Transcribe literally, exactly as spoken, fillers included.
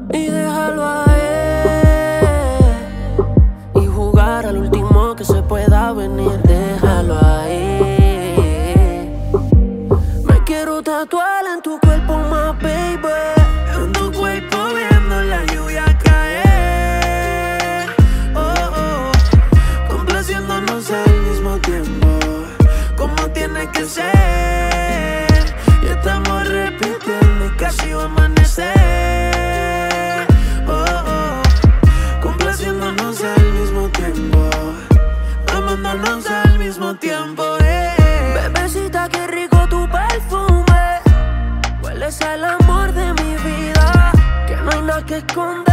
y déjalo a él y jugar al último que se pueda venir. Déjalo ahí. Me quiero tatuar en tu cuerpo más, baby. En tu cuerpo viendo la lluvia caer. Oh, oh. Complaciéndonos al mismo tiempo, como tiene que ser. Y estamos repitiendo y casi va a amanecer. Oh, oh. Complaciéndonos al mismo tiempo, amándonos al mismo tiempo, eh. Bebecita, qué rico tu perfume. Hueles al amor de mi vida, que no hay nada que esconder.